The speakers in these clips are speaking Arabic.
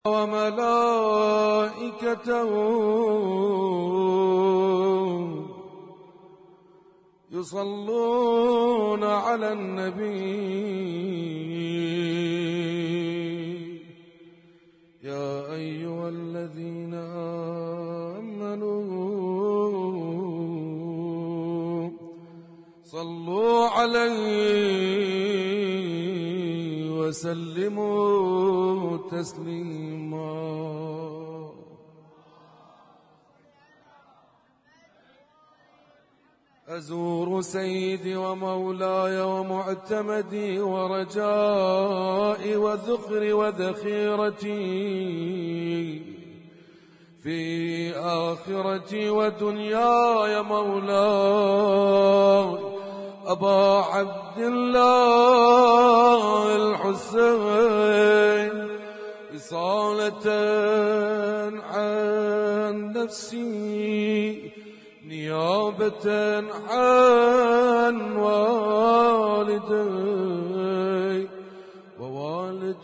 وملائكته يصلون على النبي يا أيها الذين آمنوا صلوا عليه وسلموا تسليما. أزور سيدي ومولاي ومعتمدي ورجائي وذخري وذخيرتي في آخرتي ودنياي مولاي أبا عبد الله الحسين إصالة عن نفسي نيابة عن والدي ووالد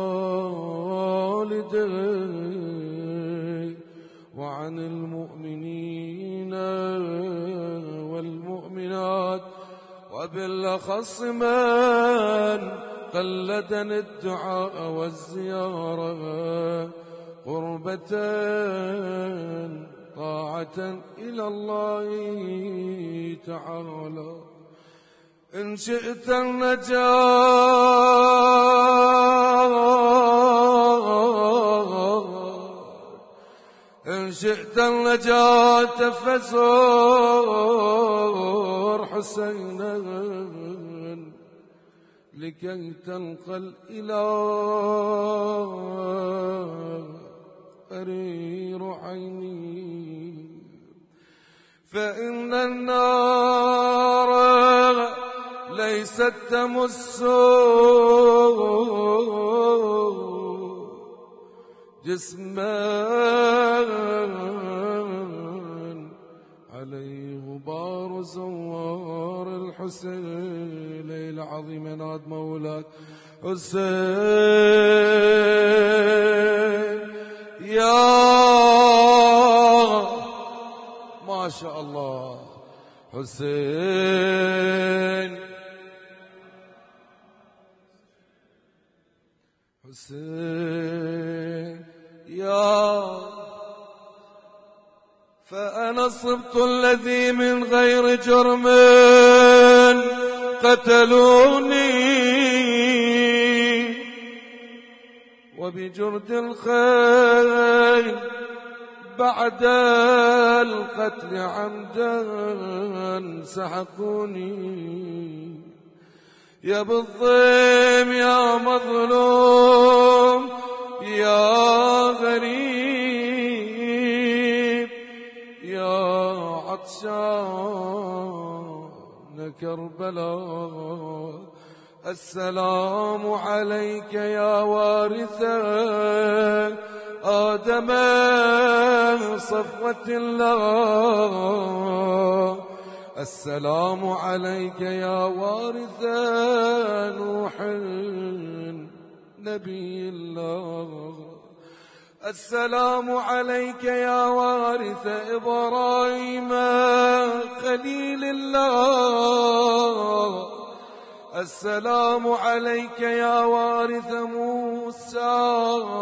والدي وعن المؤمنين والمؤمنات وبالأخص من قلدني الدعاء والزيارة قربة طاعة إلى الله تعالى. إن شئت النجاة فزور حسينا لكي تلقى الإله قرير عيني. فإن النار ليست تمس جسما عليه غبار زوار الحسين. ليلة عظيمة ناد مولاك حسين يا ما شاء الله حسين حسين يا فأنا صبت الذي من غير جرم قتلوني وبجرد الخيل بعد القتل عمدا سحقوني. يا بالضيم يا مظلوم يا غريب يا عطشان كربلاء السلام عليك يا وارث آدم صفوة الله. السلام عليك يا وارث نوح نبي الله. السلام عليك يا وارث إبراهيم خليل الله. السلام عليك يا وارث موسى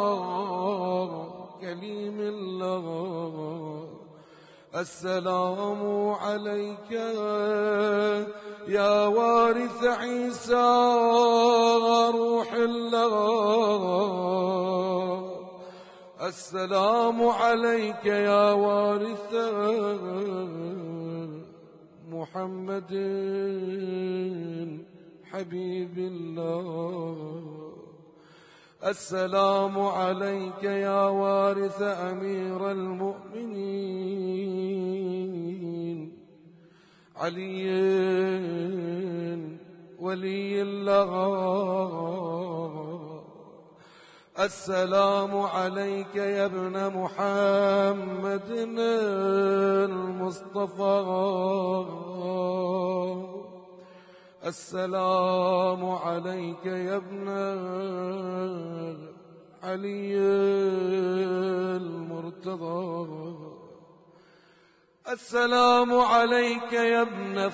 كليم الله. السلام عليك يا وارث عيسى روح الله. السلام عليك يا وارث محمد حبيب الله. السلام عليك يا وارث أمير المؤمنين علي ولي الله. السلام عليك يا ابن محمد المصطفى. السلام عليك يا ابن علي المرتضى. السلام عليك يا ابن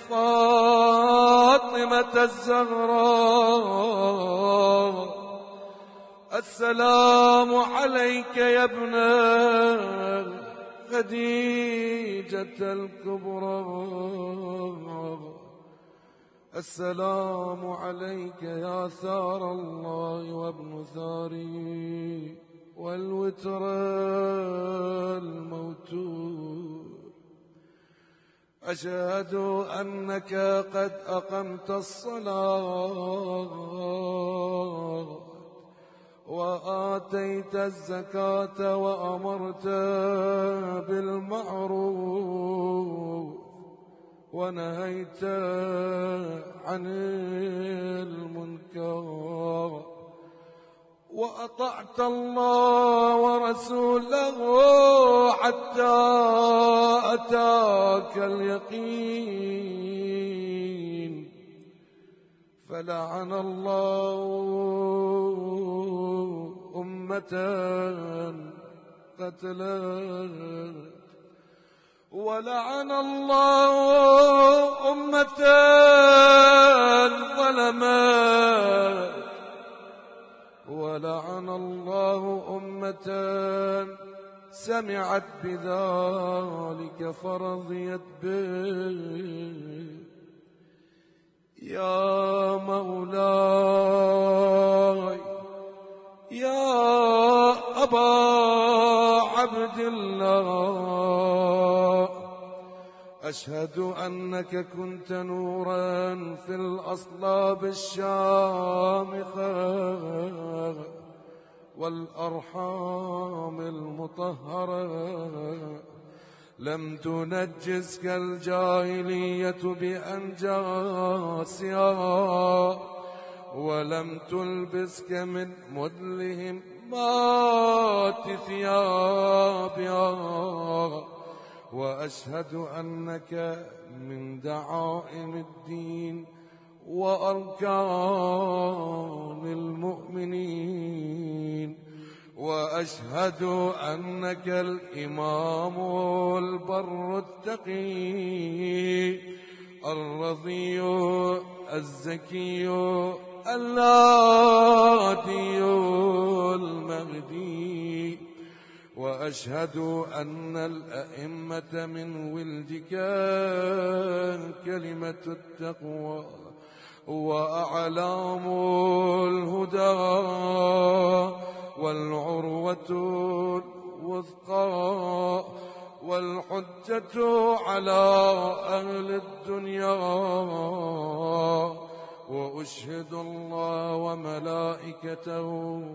فاطمة الزهراء. السلام عليك يا ابن خديجة الكبرى. السلام عليك يا ثار الله وابن ثاري والوتر الموتور. أشهد أنك قد أقمت الصلاة وآتيت الزكاة وأمرت بالمعروف ونهيت عن المنكر وأطعت الله ورسوله حتى أتاك اليقين. فلعن الله أمة قتلت ولعن الله أمة ظلمت ولعن الله أمة سمعت بذلك فرضيت به. يا مولاي يا أبا عبد الله، أشهد أنك كنت نورا في الأصلاب الشامخة والأرحام المطهرة. لم تنجسك الجاهلية بأنجاسها ولم تلبسك من مدلهم مات ثيابها. وأشهد أنك من دعائم الدين وأركان المؤمنين. وأشهد أنك الإمام البر التقي الرضي الزكي الهادي المهدي. وأشهد أن الأئمة من ولدك كلمة التقوى وأعلام الهدى والعروة الوثقى والحجة على أهل الدنيا. وأشهد الله وملائكته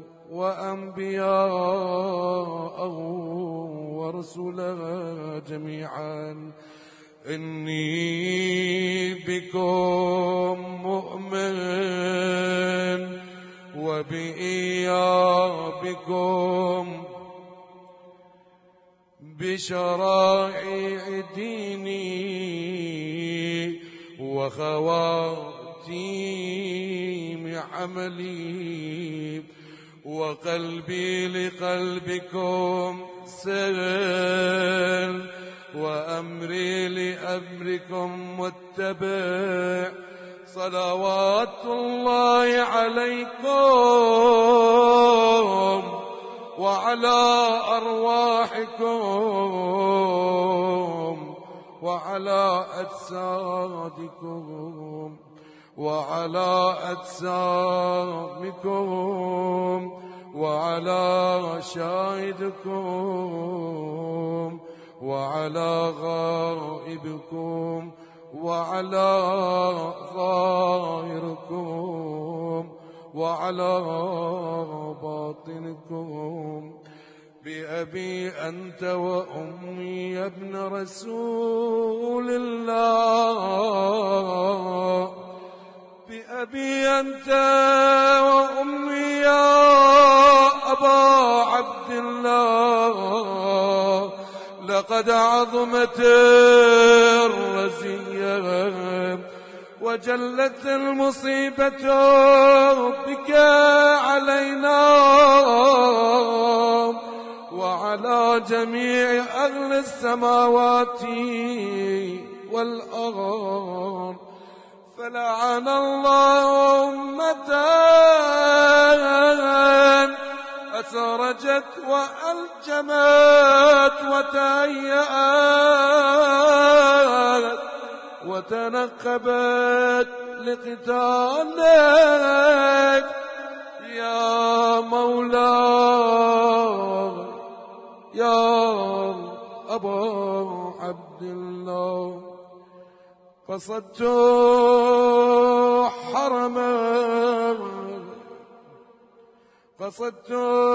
وأنبياءه ورسله جميعا إني بكم مؤمن وبإيابكم بشرائع ديني وخواتيم عملي. وقلبي لقلبكم سل وأمري لأمركم متبع. صلوات الله عليكم وعلى أرواحكم وعلى أجسادكم وعلى أجسامكم وعلى شاهدكم وعلى غائبكم وعلى ظاهركم وعلى باطنكم. بأبي أنت وأمي يا ابن رسول الله. بأبي أنت وأمي يا أبا عبد الله. لقد عظمت الرزية وجلت المصيبة بك علينا وعلى جميع أهل السماوات والأرض، فلعن الله أمة أسرجت وألجمت وتهيأت وتنقبت لقتالك يا مولاي يا أبا عبد الله. قصدت حرما، قصدت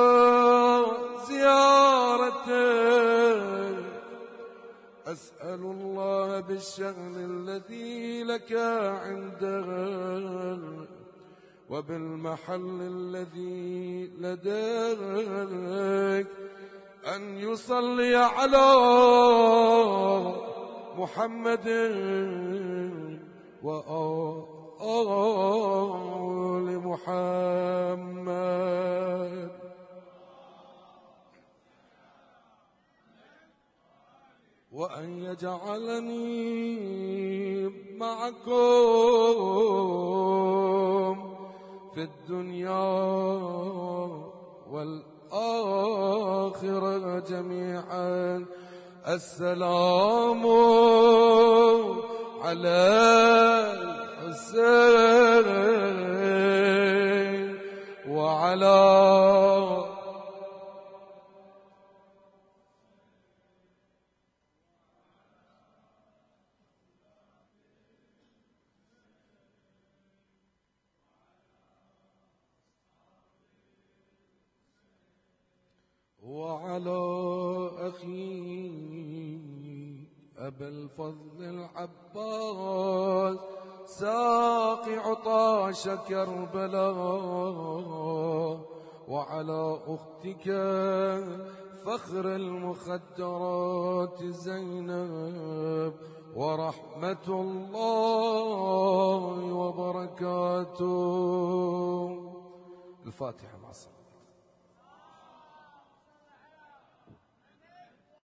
زيارتك، أسأل الله بالشأن الذي لك عنده وبالمحل الذي لديك أن يصلي على محمد وآل محمد. وأن يجعلني معكم في الدنيا والآخرة جميعا. السلام على الحسين وعلى أخي أبا الفضل العباس ساقي عطاش كربلاء، وعلى أختك فخر المخدرات زينب، ورحمة الله وبركاته. الفاتحة مع الصلاة.